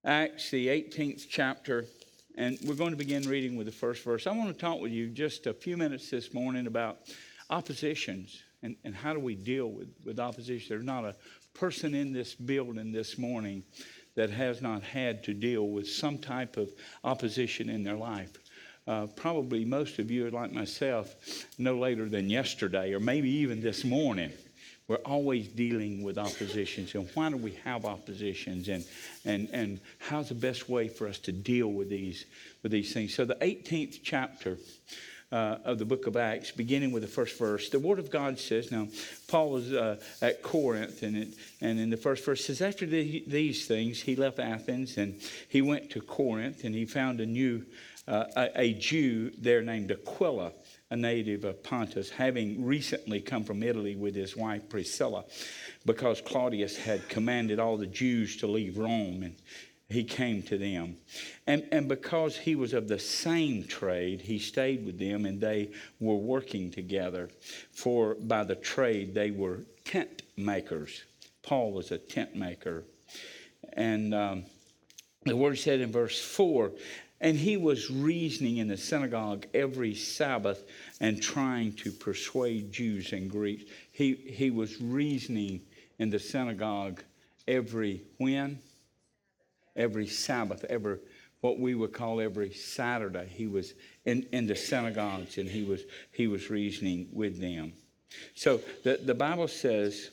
Acts, the 18th chapter, and we're going to begin reading with the first verse. I want to talk with you just a few minutes this morning about oppositions and how do we deal with opposition. There's not a person in this building this morning that has not had to deal with some type of opposition in their life. Probably most of you, like myself, no later than yesterday or maybe even this morning. We're always dealing with oppositions. And why do we have oppositions? And how's the best way for us to deal with these things? So the 18th chapter of the book of Acts, beginning with the first verse, the Word of God says, now, Paul was at Corinth, and in the first verse says, after these things, he left Athens, and he went to Corinth, and he found a Jew there named Aquila, a native of Pontus, having recently come from Italy with his wife Priscilla, because Claudius had commanded all the Jews to leave Rome, and he came to them. And because he was of the same trade, he stayed with them, and they were working together. For by the trade, they were tent makers. Paul was a tent maker. And the word said in verse 4, and he was reasoning in the synagogue every Sabbath and trying to persuade Jews and Greeks. He was reasoning in the synagogue every when? Every Sabbath, what we would call every Saturday. He was in the synagogues, and he was reasoning with them. So the Bible says,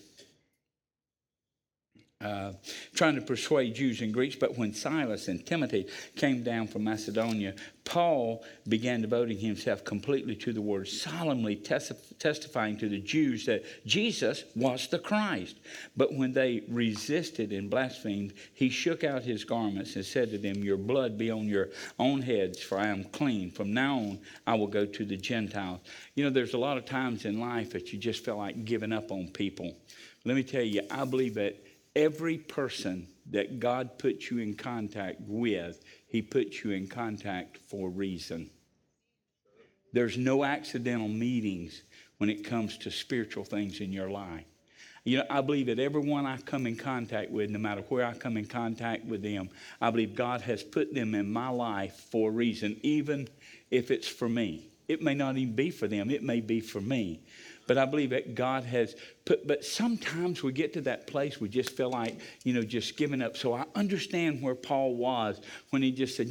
trying to persuade Jews and Greeks. But when Silas and Timothy came down from Macedonia, Paul began devoting himself completely to the word, solemnly testifying to the Jews that Jesus was the Christ. But when they resisted and blasphemed, he shook out his garments and said to them, your blood be on your own heads, for I am clean. From now on, I will go to the Gentiles. You know, there's a lot of times in life that you just feel like giving up on people. Let me tell you, I believe that every person that God puts you in contact with, he puts you in contact for a reason. There's no accidental meetings when it comes to spiritual things in your life. You know, I believe that everyone I come in contact with, no matter where I come in contact with them, I believe God has put them in my life for a reason, even if it's for me. It may not even be for them. It may be for me. But I believe that God has put, but sometimes we get to that place we just feel like, just giving up. So I understand where Paul was when he just said,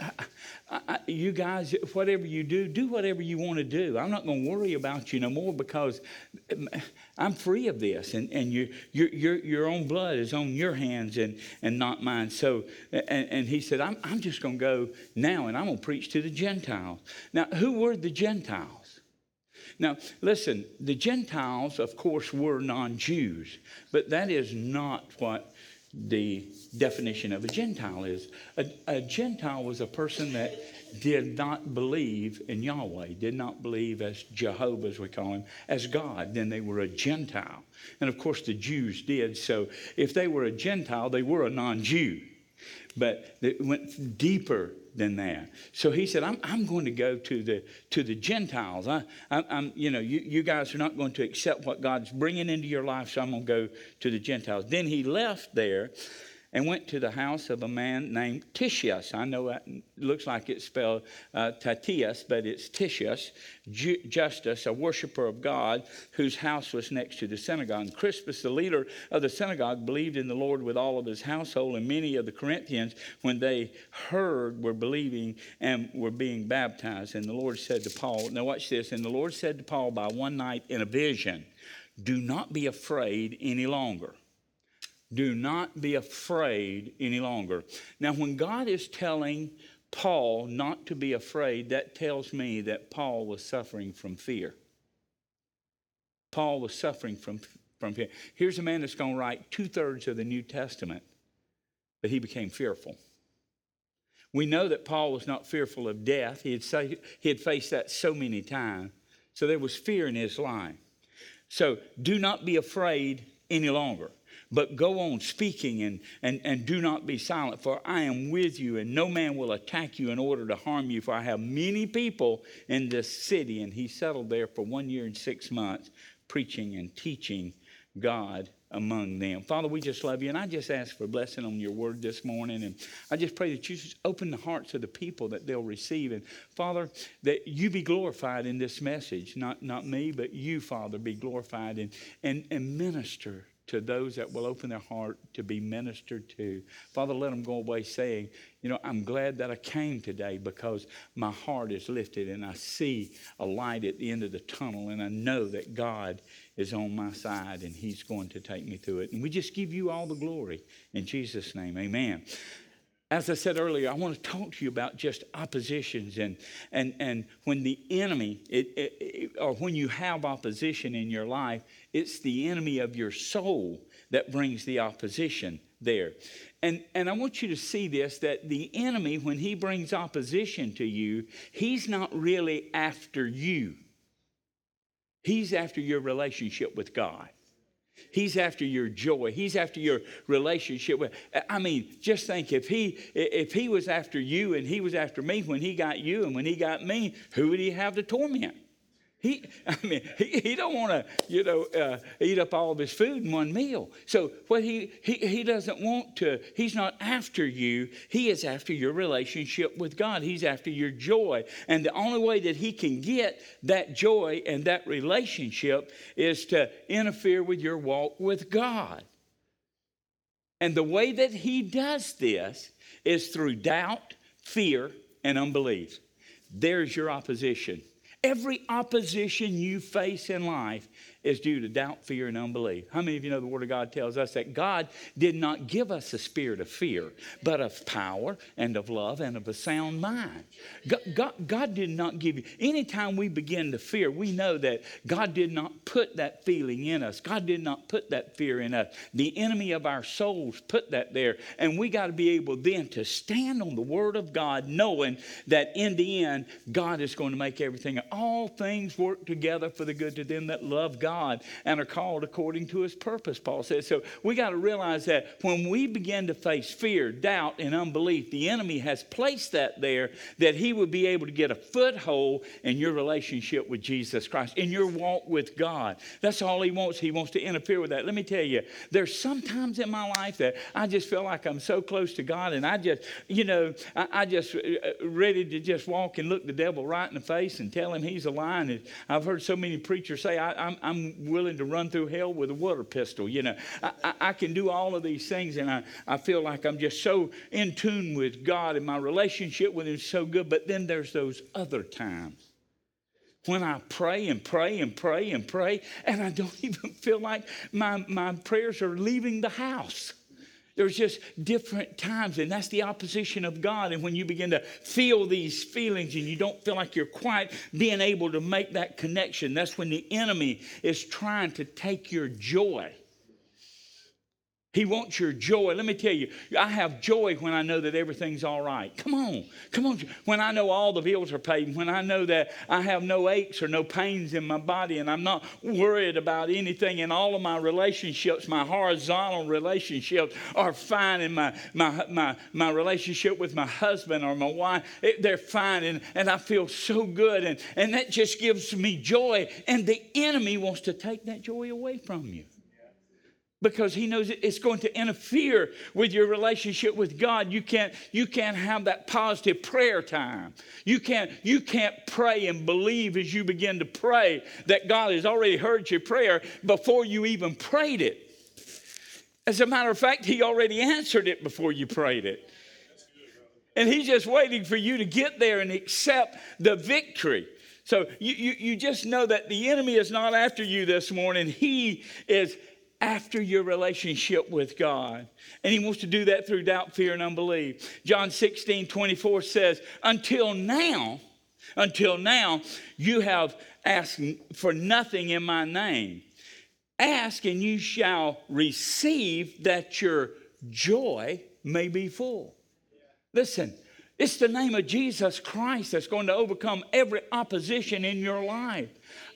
you guys, whatever you do whatever you want to do. I'm not going to worry about you no more because I'm free of this. And your own blood is on your hands and not mine. So, and he said, I'm just going to go now and I'm going to preach to the Gentiles. Now, who were the Gentiles? Now, listen, the Gentiles, of course, were non-Jews, but that is not what the definition of a Gentile is. A Gentile was a person that did not believe in Yahweh, did not believe as Jehovah, as we call him, as God. Then they were a Gentile. And, of course, the Jews did. So if they were a Gentile, they were a non-Jew. But it went deeper than that. So he said, I'm going to go to the Gentiles. You guys are not going to accept what God's bringing into your life, so I'm going to go to the Gentiles. Then he left there and went to the house of a man named Titius. I know it looks like it's spelled Tatius, but it's Titius, Justus, a worshiper of God, whose house was next to the synagogue. And Crispus, the leader of the synagogue, believed in the Lord with all of his household, and many of the Corinthians, when they heard, were believing and were being baptized. And the Lord said to Paul, now watch this, and the Lord said to Paul by one night in a vision, do not be afraid any longer. Do not be afraid any longer. Now, when God is telling Paul not to be afraid, that tells me that Paul was suffering from fear. Paul was suffering from fear. Here's a man that's going to write 2/3 of the New Testament, but he became fearful. We know that Paul was not fearful of death. He had faced that so many times. So there was fear in his life. So do not be afraid any longer. But go on speaking and do not be silent, for I am with you, and no man will attack you in order to harm you, for I have many people in this city. And he settled there for 1 year and 6 months, preaching and teaching God among them. Father, we just love you, and I just ask for a blessing on your word this morning, and I just pray that you just open the hearts of the people that they'll receive, and Father, that you be glorified in this message, not me, but you, Father, be glorified and minister to those that will open their heart to be ministered to. Father, let them go away saying, I'm glad that I came today because my heart is lifted and I see a light at the end of the tunnel, and I know that God is on my side and he's going to take me through it. And we just give you all the glory in Jesus' name. Amen. As I said earlier, I want to talk to you about just oppositions and when the enemy, or when you have opposition in your life, it's the enemy of your soul that brings the opposition there. And I want you to see this, that the enemy, when he brings opposition to you, he's not really after you. He's after your relationship with God. He's after your joy. He's after your relationship with. Just think, if he was after you and he was after me when he got you and when he got me, who would he have to torment? He don't want to, eat up all of his food in one meal. So what he doesn't want to, he's not after you. He is after your relationship with God. He's after your joy. And the only way that he can get that joy and that relationship is to interfere with your walk with God. And the way that he does this is through doubt, fear, and unbelief. There's your opposition. Every opposition you face in life is due to doubt, fear, and unbelief. How many of you know the Word of God tells us that God did not give us a spirit of fear, but of power and of love and of a sound mind? God did not give you. Anytime we begin to fear, we know that God did not put that feeling in us. God did not put that fear in us. The enemy of our souls put that there. And we got to be able then to stand on the Word of God, knowing that in the end, God is going to make everything. All things work together for the good to them that love God and are called according to his purpose, Paul says. So we got to realize that when we begin to face fear, doubt, and unbelief, the enemy has placed that there that he would be able to get a foothold in your relationship with Jesus Christ, in your walk with God. That's all he wants. He wants to interfere with that. Let me tell you, there's sometimes in my life that I just feel like I'm so close to God, and I just, I just ready to just walk and look the devil right in the face and tell him he's a lie. And I've heard so many preachers say, I'm willing to run through hell with a water pistol. I can do all of these things, and I feel like I'm just so in tune with God, and my relationship with him is so good. But then there's those other times when I pray and pray and pray and pray, and I don't even feel like my prayers are leaving the house. There's just different times, and that's the opposition of God. And when you begin to feel these feelings and you don't feel like you're quite being able to make that connection, that's when the enemy is trying to take your joy. He wants your joy. Let me tell you, I have joy when I know that everything's all right. Come on. When I know all the bills are paid, when I know that I have no aches or no pains in my body, and I'm not worried about anything, and all of my relationships, my horizontal relationships are fine, and my relationship with my husband or my wife, they're fine, and I feel so good, and that just gives me joy. And the enemy wants to take that joy away from you, because he knows it's going to interfere with your relationship with God. You can't have that positive prayer time. You can't pray and believe as you begin to pray that God has already heard your prayer before you even prayed it. As a matter of fact, he already answered it before you prayed it. And he's just waiting for you to get there and accept the victory. So you just know that the enemy is not after you this morning. He is after your relationship with God. And he wants to do that through doubt, fear, and unbelief. John 16:24 says, until now, you have asked for nothing in my name. Ask and you shall receive, that your joy may be full. Listen, It's the name of Jesus Christ that's going to overcome every opposition in your life.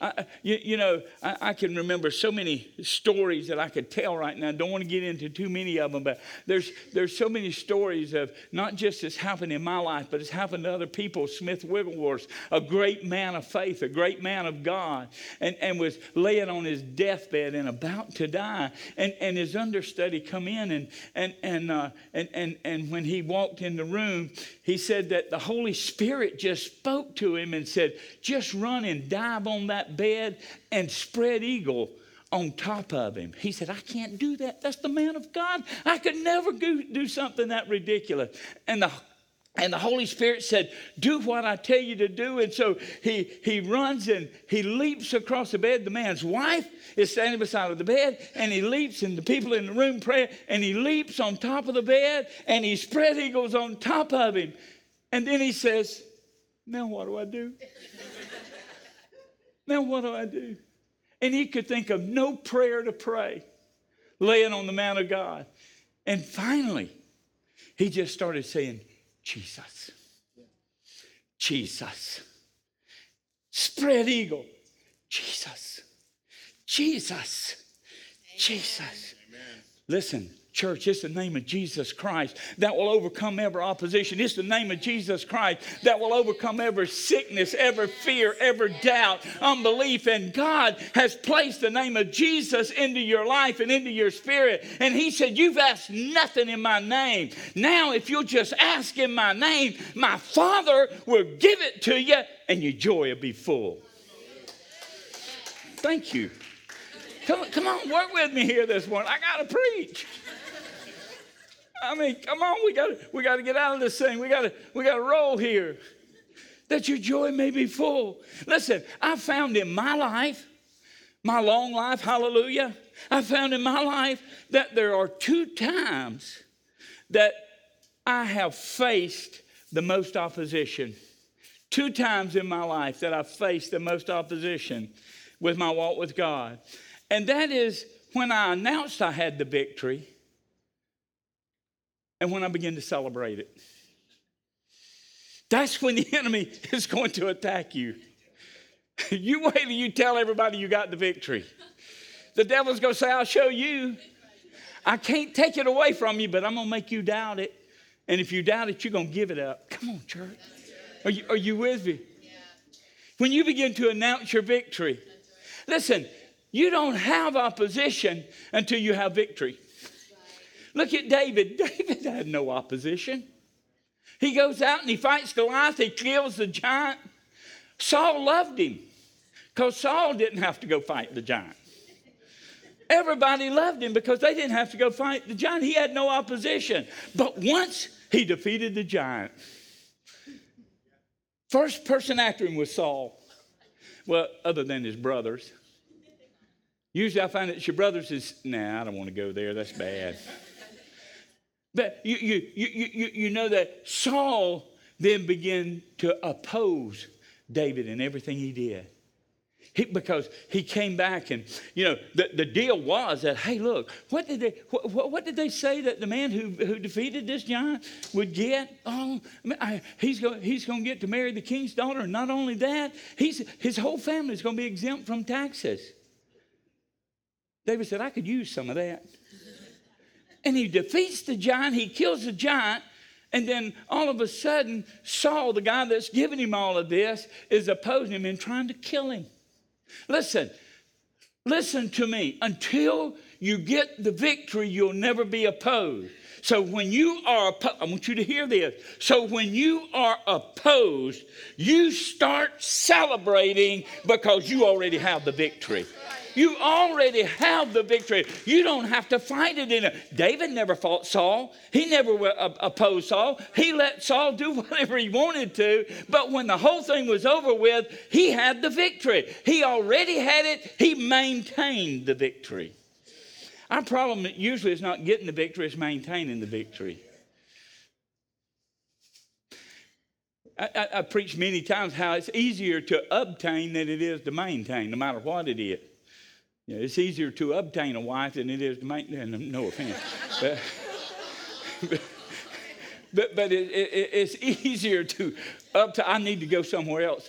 I can remember so many stories that I could tell right now. I don't want to get into too many of them, but there's so many stories of not just it's happened in my life, but it's happened to other people. Smith Wigglesworth, a great man of faith, a great man of God, and was laying on his deathbed and about to die, and his understudy come in, and when he walked in the room, he said that the Holy Spirit just spoke to him and said, just run and dive on that bed and spread eagle on top of him. He said, I can't do that. That's the man of God. I could never do something that ridiculous. And the Holy Spirit said, do what I tell you to do. And so he runs and he leaps across the bed. The man's wife is standing beside the bed, and he leaps, and the people in the room pray, and he leaps on top of the bed, and he spread eagles on top of him. And then he says, now what do I do? Now what do I do? And he could think of no prayer to pray, laying on the man of God. And finally, he just started saying, Jesus. Jesus. Spread eagle. Jesus. Jesus. Jesus. Listen, church, it's the name of Jesus Christ that will overcome every opposition. It's the name of Jesus Christ that will overcome every sickness, every fear, every doubt, unbelief. And God has placed the name of Jesus into your life and into your spirit. And he said, you've asked nothing in my name. Now, if you'll just ask in my name, my Father will give it to you, and your joy will be full. Thank you. Come on, work with me here this morning. I got to preach. I mean, come on, we got to get out of this thing. We got to roll here. That your joy may be full. Listen, I found in my life, my long life, hallelujah, I found in my life that there are 2 times that I have faced the most opposition. 2 times in my life that I've faced the most opposition with my walk with God. And that is when I announced I had the victory, and when I begin to celebrate it. That's when the enemy is going to attack you. You wait till you tell everybody you got the victory. The devil's going to say, I'll show you. I can't take it away from you, but I'm going to make you doubt it. And if you doubt it, you're going to give it up. Come on, church. Are you with me? When you begin to announce your victory. Listen, you don't have opposition until you have victory. Look at David. David had no opposition. He goes out and he fights Goliath. He kills the giant. Saul loved him because Saul didn't have to go fight the giant. Everybody loved him because they didn't have to go fight the giant. He had no opposition. But once he defeated the giant, first person after him was Saul. Well, other than his brothers. Usually I find that your brothers is, nah, I don't want to go there. That's bad. But you know that Saul then began to oppose David in everything he did. Because he came back and, the deal was that, hey, look, what did they say that the man who defeated this giant would get? Oh, he's going to get to marry the king's daughter. And not only that, his whole family is going to be exempt from taxes. David said, I could use some of that. And he defeats the giant. He kills the giant. And then all of a sudden, Saul, the guy that's giving him all of this, is opposing him and trying to kill him. Listen to me. Until you get the victory, you'll never be opposed. So when you are I want you to hear this. So when you are opposed, you start celebrating because you already have the victory. You already have the victory. You don't have to fight it in it. David never fought Saul. He never opposed Saul. He let Saul do whatever he wanted to. But when the whole thing was over with, he had the victory. He already had it. He maintained the victory. Our problem usually is not getting the victory, it's maintaining the victory. I preached many times how it's easier to obtain than it is to maintain, no matter what it is. It's easier to obtain a wife than it is to maintain. No offense. it's easier to I need to go somewhere else.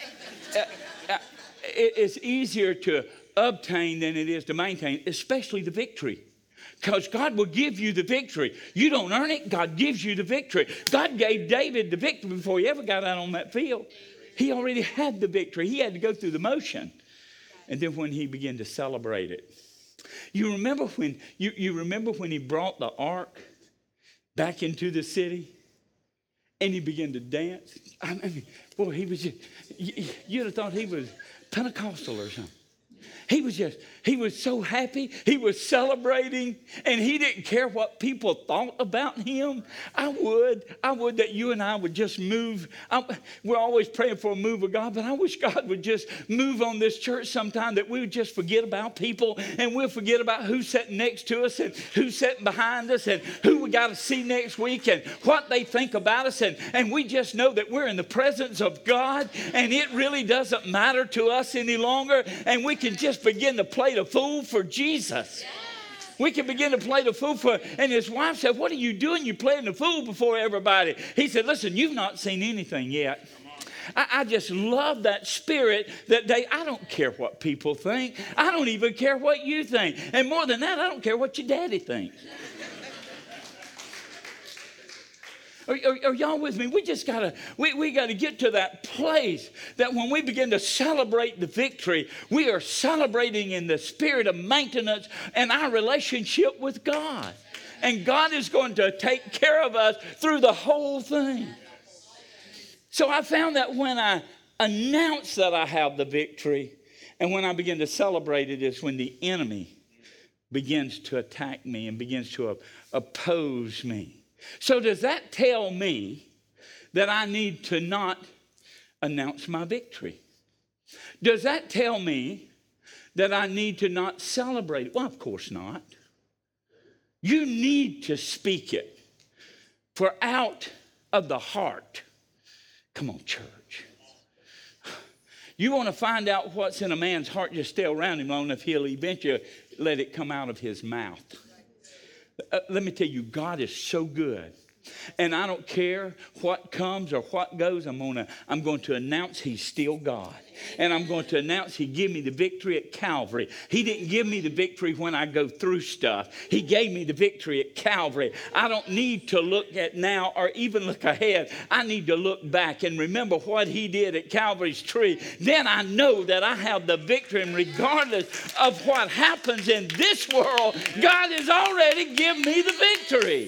It's easier to obtain than it is to maintain, especially the victory. Because God will give you the victory. You don't earn it. God gives you the victory. God gave David the victory before he ever got out on that field. He already had the victory. He had to go through the motion. And then when he began to celebrate it. You remember when he brought the ark back into the city? And he began to dance? I mean, boy, he was just, you'd have thought he was Pentecostal or something. He was so happy. He was celebrating, and he didn't care what people thought about him. I would that you and I would just move. We're always praying for a move of God, but I wish God would just move on this church sometime, that we would just forget about people, and we'll forget about who's sitting next to us and who's sitting behind us and who we got to see next week and what they think about us. And we just know that we're in the presence of God, and it really doesn't matter to us any longer, and we can just begin to play the fool for Jesus. We can begin to play the fool for, and his wife said, what are you doing? You're playing the fool before everybody. He said, listen, you've not seen anything yet. I just love that spirit that I don't care what people think. I don't even care what you think. And more than that, I don't care what your daddy thinks. Are y'all with me? We just gotta get to that place that when we begin to celebrate the victory, we are celebrating in the spirit of maintenance and our relationship with God. And God is going to take care of us through the whole thing. So I found that when I announce that I have the victory and when I begin to celebrate it is when the enemy begins to attack me and begins to oppose me. So does that tell me that I need to not announce my victory? Does that tell me that I need to not celebrate it? Well, of course not. You need to speak it. For out of the heart, come on, church. You want to find out what's in a man's heart, just stay around him long enough, he'll eventually let it come out of his mouth. Let me tell you, God is so good. And I don't care what comes or what goes. I'm going to announce he's still God. And I'm going to announce he gave me the victory at Calvary. He didn't give me the victory when I go through stuff. He gave me the victory at Calvary. I don't need to look at now or even look ahead. I need to look back and remember what he did at Calvary's tree. Then I know that I have the victory. And regardless of what happens in this world, God has already given me the victory.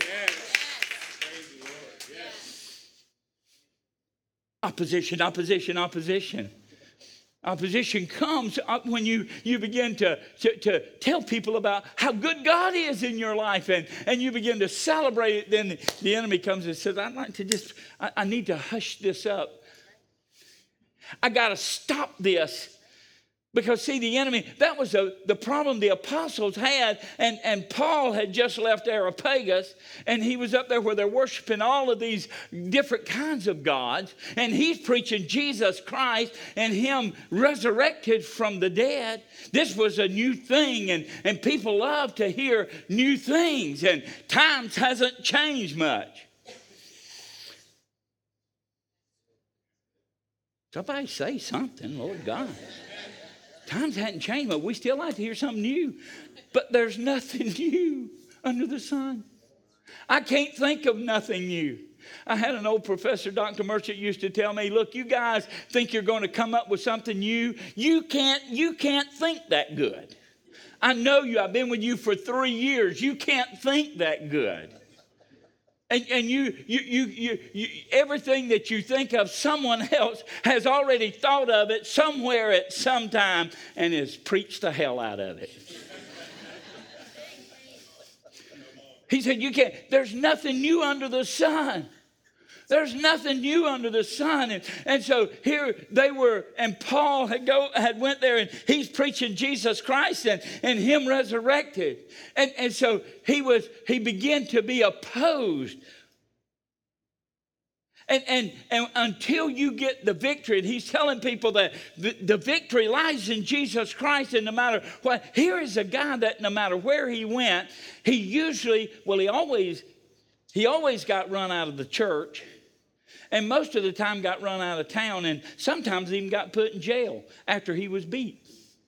Opposition, opposition, opposition. Opposition comes up when you begin to tell people about how good God is in your life and you begin to celebrate it. Then the enemy comes and says, I need to hush this up. I got to stop this. Because, see, the enemy, that was the problem the apostles had. And Paul had just left Areopagus. And he was up there where they're worshiping all of these different kinds of gods. And he's preaching Jesus Christ and him resurrected from the dead. This was a new thing. And people love to hear new things. And times hasn't changed much. Somebody say something, Lord God. Times hadn't changed, but we still like to hear something new. But there's nothing new under the sun. I can't think of nothing new. I had an old professor, Dr. Merchant, used to tell me, look, you guys think you're going to come up with something new. You can't think that good. I know you. I've been with you for 3 years. You can't think that good. And you everything that you think of, someone else has already thought of it somewhere at some time and has preached the hell out of it. He said, you can't, there's nothing new under the sun. There's nothing new under the sun. And so here they were, and Paul had went there, and he's preaching Jesus Christ and him resurrected. And so he began to be opposed. And until you get the victory, and he's telling people that the victory lies in Jesus Christ, and no matter what, here is a guy that no matter where he went, he always He always got run out of the church, and most of the time got run out of town, and sometimes even got put in jail after he was beat.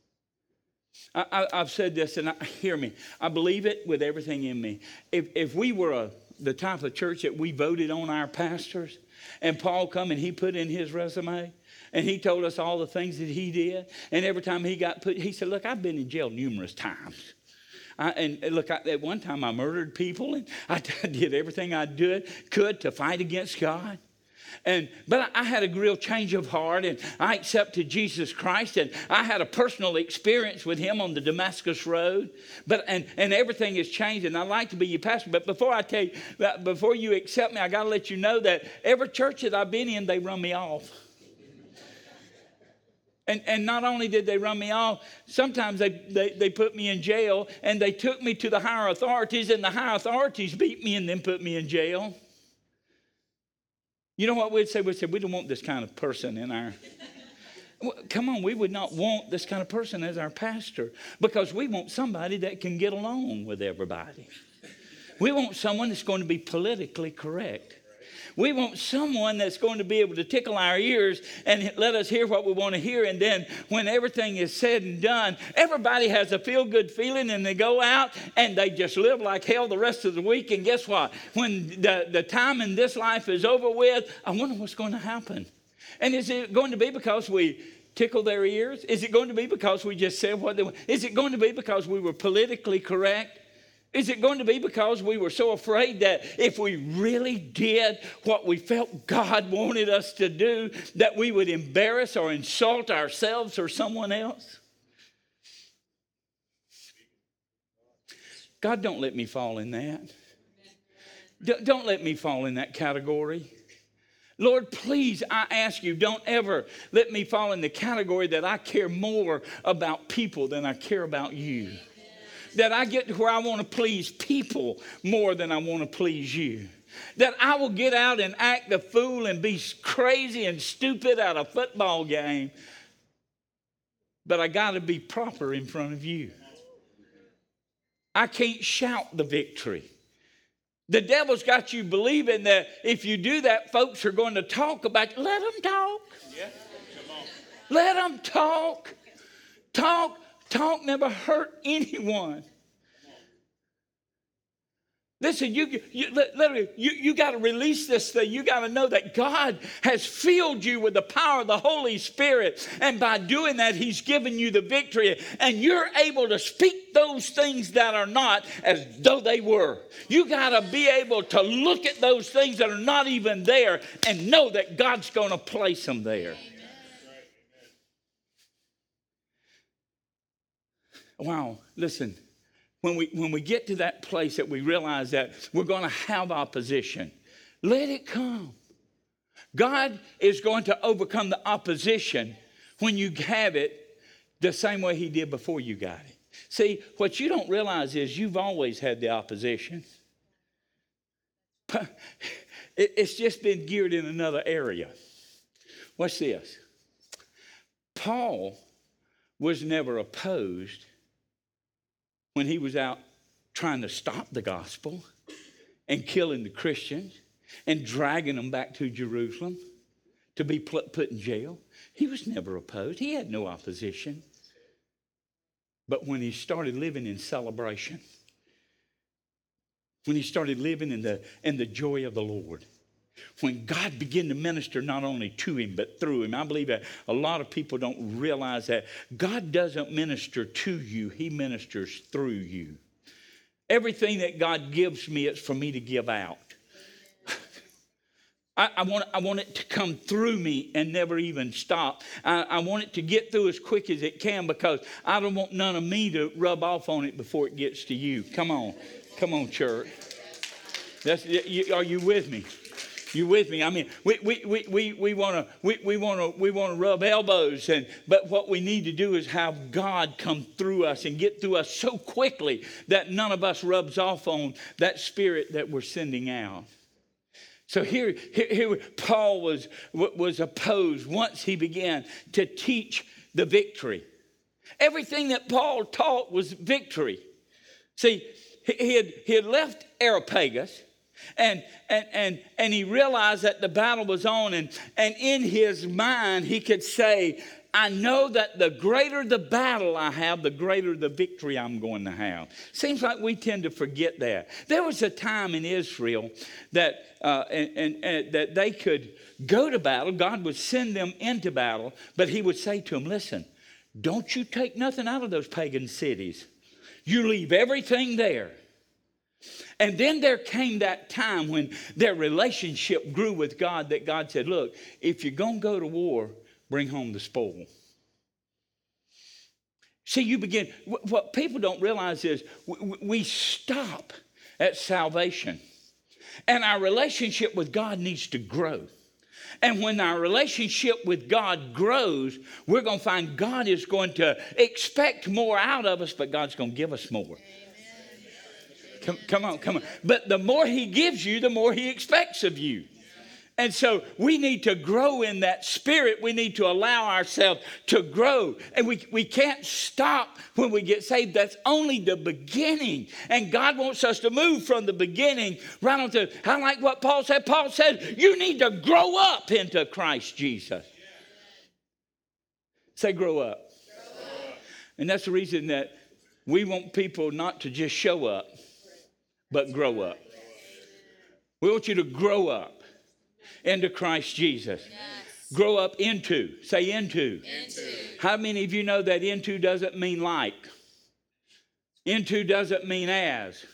I've said this, and hear me. I believe it with everything in me. If we were the type of church that we voted on our pastors, and Paul come and he put in his resume, and he told us all the things that he did, and every time he got put, he said, look, I've been in jail numerous times. At one time I murdered people, and I did everything I could to fight against God. But I had a real change of heart, and I accepted Jesus Christ, and I had a personal experience with him on the Damascus Road. And everything has changed, and I'd like to be your pastor. But before I tell you, before you accept me, I got to let you know that every church that I've been in, they run me off. And not only did they run me off, sometimes they put me in jail, and they took me to the higher authorities, and the higher authorities beat me and then put me in jail. You know what we'd say? We'd say, we don't want this kind of person in our... Well, come on, we would not want this kind of person as our pastor, because we want somebody that can get along with everybody. We want someone that's going to be politically correct. We want someone that's going to be able to tickle our ears and let us hear what we want to hear. And then when everything is said and done, everybody has a feel-good feeling, and they go out and they just live like hell the rest of the week. And guess what? When the time in this life is over with, I wonder what's going to happen. And is it going to be because we tickle their ears? Is it going to be because we just said what they want? Is it going to be because we were politically correct? Is it going to be because we were so afraid that if we really did what we felt God wanted us to do, that we would embarrass or insult ourselves or someone else? God, don't let me fall in that. Don't let me fall in that category. Lord, please, I ask you, don't ever let me fall in the category that I care more about people than I care about you. That I get to where I want to please people more than I want to please you. That I will get out and act the fool and be crazy and stupid at a football game. But I got to be proper in front of you. I can't shout the victory. The devil's got you believing that if you do that, folks are going to talk about you. Let them talk. Yeah. Come on. Let them talk. Talk never hurt anyone. Listen, you got to release this thing. You got to know that God has filled you with the power of the Holy Spirit. And by doing that, he's given you the victory. And you're able to speak those things that are not as though they were. You got to be able to look at those things that are not even there and know that God's going to place them there. Wow, listen, when we get to that place that we realize that we're going to have opposition, let it come. God is going to overcome the opposition when you have it the same way he did before you got it. See, what you don't realize is you've always had the opposition. It's just been geared in another area. Watch this. Paul was never opposed when he was out trying to stop the gospel and killing the Christians and dragging them back to Jerusalem to be put in jail. He was never opposed. He had no opposition. But when he started living in celebration, when he started living in the joy of the Lord, when God began to minister not only to him but through him. I believe that a lot of people don't realize that God doesn't minister to you, he ministers through you. Everything that God gives me, it's for me to give out. I want it to come through me and never even stop. I want it to get through as quick as it can, because I don't want none of me to rub off on it before it gets to you. Come on, church. Are you with me? You with me? I mean, we want to rub elbows, but what we need to do is have God come through us and get through us so quickly that none of us rubs off on that spirit that we're sending out. So here Paul was opposed once he began to teach the victory. Everything that Paul taught was victory. See, he had left Areopagus. And he realized that the battle was on. And in his mind, he could say, I know that the greater the battle I have, the greater the victory I'm going to have. Seems like we tend to forget that. There was a time in Israel that that they could go to battle. God would send them into battle, but he would say to them, listen, don't you take nothing out of those pagan cities. You leave everything there. And then there came that time when their relationship grew with God, that God said, look, if you're going to go to war, bring home the spoil. See, you begin, what people don't realize is we stop at salvation. And our relationship with God needs to grow. And when our relationship with God grows, we're going to find God is going to expect more out of us, but God's going to give us more. Come on. But the more he gives you, the more he expects of you. And so we need to grow in that spirit. We need to allow ourselves to grow. And we can't stop when we get saved. That's only the beginning. And God wants us to move from the beginning right on to, I like what Paul said. Paul said, you need to grow up into Christ Jesus. Say grow up. And that's the reason that we want people not to just show up, but grow up. We want you to grow up into Christ Jesus. Yes. Grow up into. Say into. How many of you know that into doesn't mean like? Into doesn't mean as.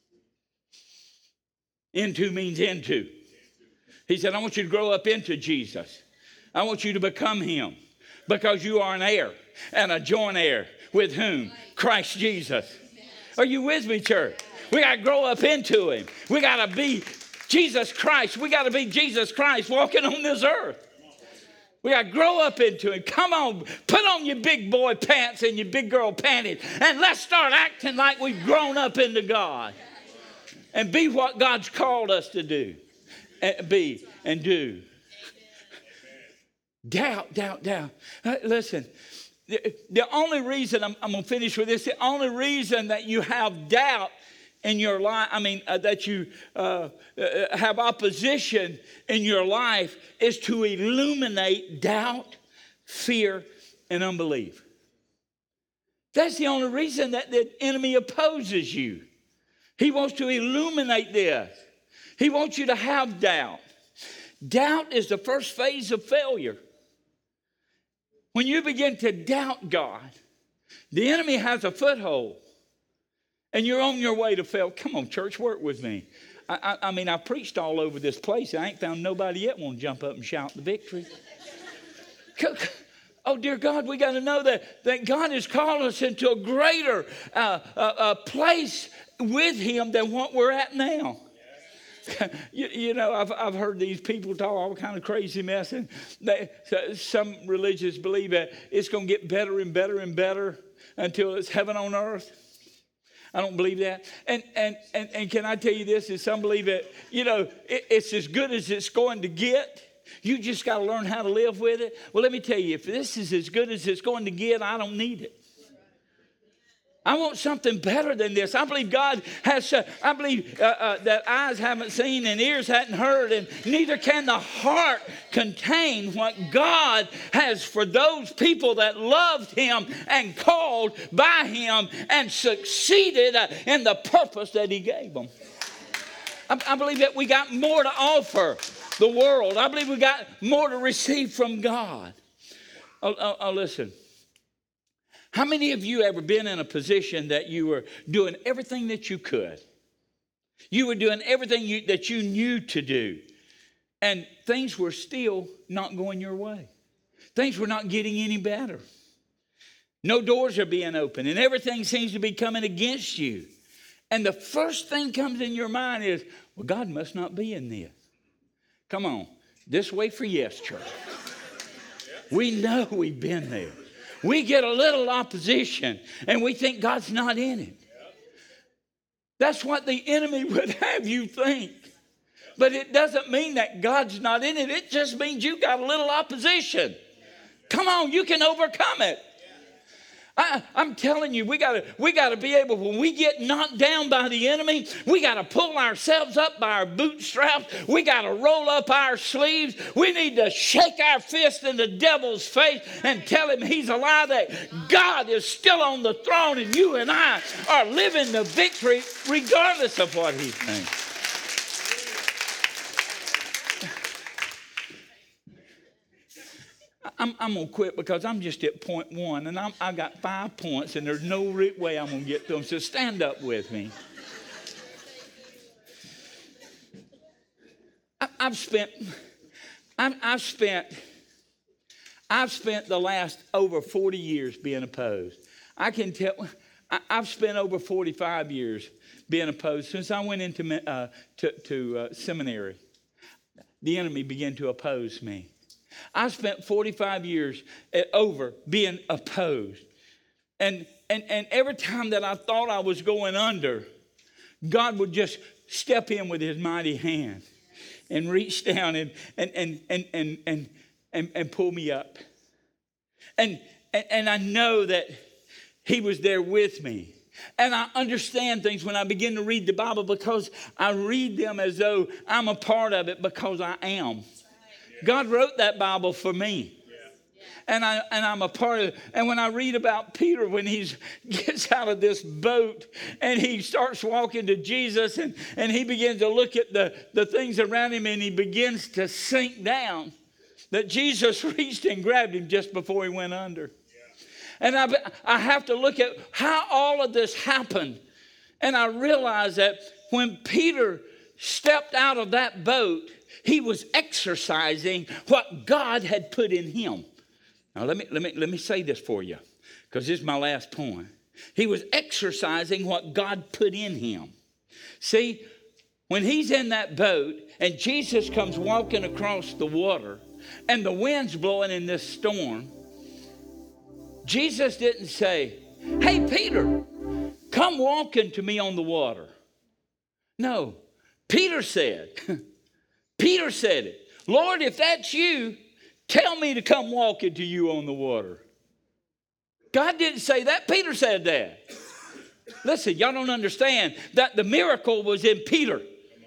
Into means into. He said, I want you to grow up into Jesus. I want you to become him, because you are an heir and a joint heir with whom? Christ Jesus. Are you with me, church? We got to grow up into him. We got to be Jesus Christ. We got to be Jesus Christ walking on this earth. We got to grow up into him. Come on, put on your big boy pants and your big girl panties, and let's start acting like we've grown up into God and be what God's called us to do. Be and do. Doubt. Listen, the only reason, I'm going to finish with this, the only reason that you have doubt in your life, that you have opposition in your life is to illuminate doubt, fear, and unbelief. That's the only reason that the enemy opposes you. He wants to illuminate this. He wants you to have doubt. Doubt is the first phase of failure. When you begin to doubt God, the enemy has a foothold. And you're on your way to fail. Come on, church, work with me. I preached all over this place. I ain't found nobody yet want to jump up and shout the victory. Oh, dear God, we got to know that God has called us into a greater place with him than what we're at now. You know, I've heard these people talk all kind of crazy mess. And some religions believe that it's going to get better and better and better until it's heaven on earth. I don't believe that. And can I tell you this? Is some believe that, it's as good as it's going to get. You just got to learn how to live with it. Well, let me tell you, if this is as good as it's going to get, I don't need it. I want something better than this. I believe God has, I believe that eyes haven't seen and ears hadn't heard, and neither can the heart contain what God has for those people that loved him and called by him and succeeded in the purpose that he gave them. I believe that we got more to offer the world. I believe we got more to receive from God. Listen. How many of you ever been in a position that you were doing everything that you could? You were doing everything that you knew to do. And things were still not going your way. Things were not getting any better. No doors are being opened. And everything seems to be coming against you. And the first thing comes in your mind is, well, God must not be in this. Come on. This way for yes, church. We know we've been there. We get a little opposition and we think God's not in it. That's what the enemy would have you think. But it doesn't mean that God's not in it. It just means you got a little opposition. Come on, you can overcome it. I'm telling you, we gotta be able, when we get knocked down by the enemy, we gotta pull ourselves up by our bootstraps. We gotta roll up our sleeves. We need to shake our fist in the devil's face and tell him he's a lie, that God is still on the throne and you and I are living the victory regardless of what he thinks. I'm going to quit because I'm just at point 1, and I got 5 points, and there's no way I'm going to get to them. So stand up with me. I've spent the last over 40 years being opposed. I can tell. I've spent over 45 years being opposed since I went into seminary. The enemy began to oppose me. I spent 45 years over being opposed. And every time that I thought I was going under, God would just step in with his mighty hand and reach down and pull me up. And I know that he was there with me. And I understand things when I begin to read the Bible, because I read them as though I'm a part of it, because I am. God wrote that Bible for me. And I'm a part of it. And when I read about Peter, when he gets out of this boat and he starts walking to Jesus, and he begins to look at the things around him, and he begins to sink down, that Jesus reached and grabbed him just before he went under. And I have to look at how all of this happened. And I realize that when Peter stepped out of that boat, he was exercising what God had put in him. Now let me say this for you, because this is my last point. He was exercising what God put in him. See, when he's in that boat and Jesus comes walking across the water and the wind's blowing in this storm, Jesus didn't say, "Hey, Peter, come walking to me on the water." No, Peter said it. "Lord, if that's you, tell me to come walking to you on the water." God didn't say that. Peter said that. Listen, y'all don't understand that the miracle was in Peter.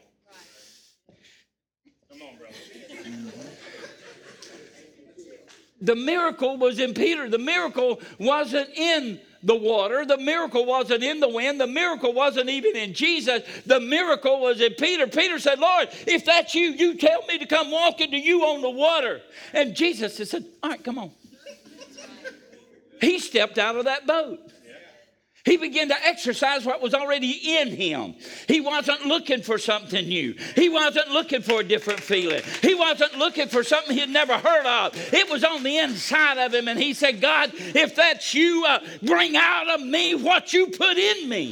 Come on, brother. The miracle was in Peter. The miracle wasn't in the water. The miracle wasn't in the wind. The miracle wasn't even in Jesus. The miracle was in Peter. Peter said, "Lord, if that's you, you tell me to come walking to you on the water." And Jesus said, "All right, come on." He stepped out of that boat. He began to exercise what was already in him. He wasn't looking for something new. He wasn't looking for a different feeling. He wasn't looking for something he'd never heard of. It was on the inside of him. And he said, "God, if that's you, bring out of me what you put in me."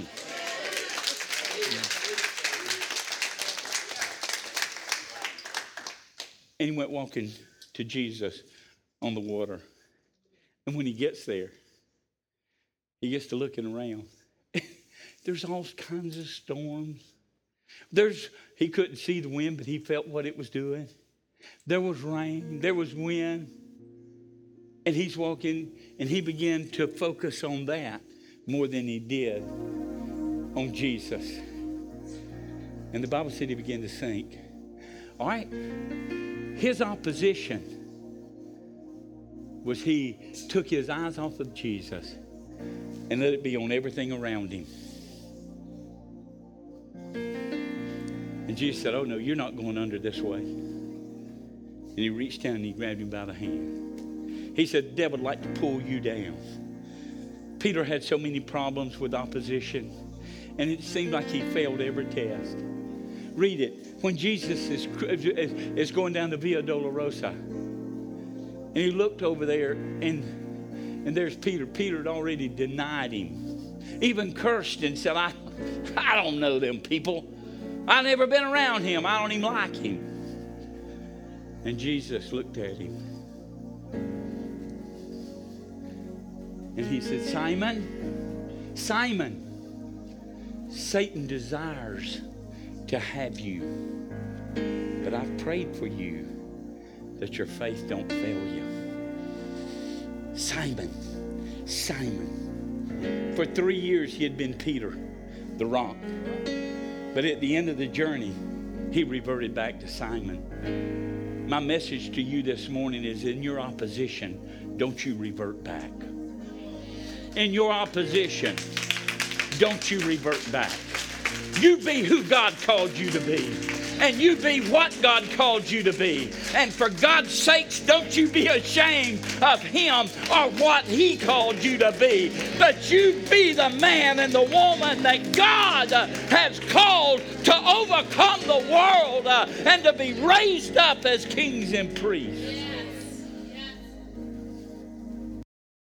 And he went walking to Jesus on the water. And when he gets there, he gets to looking around. There's all kinds of storms. He couldn't see the wind, but he felt what it was doing. There was rain. There was wind. And he's walking, and he began to focus on that more than he did on Jesus. And the Bible said he began to sink. All right? His opposition was he took his eyes off of Jesus and let it be on everything around him. And Jesus said, "Oh, no, you're not going under this way." And he reached down and he grabbed him by the hand. He said, "The devil would like to pull you down." Peter had so many problems with opposition, and it seemed like he failed every test. Read it. When Jesus is going down the Via Dolorosa, and he looked over there, and there's Peter. Peter had already denied him, even cursed and said, I don't know them people. I've never been around him. I don't even like him. And Jesus looked at him. And he said, "Simon, Simon, Satan desires to have you. But I've prayed for you that your faith don't fail you." Simon, Simon. For 3 years, he had been Peter, the rock. But at the end of the journey, he reverted back to Simon. My message to you this morning is, in your opposition, don't you revert back. In your opposition, don't you revert back. You be who God called you to be. And you be what God called you to be. And for God's sakes, don't you be ashamed of Him or what He called you to be. But you be the man and the woman that God has called to overcome the world and to be raised up as kings and priests.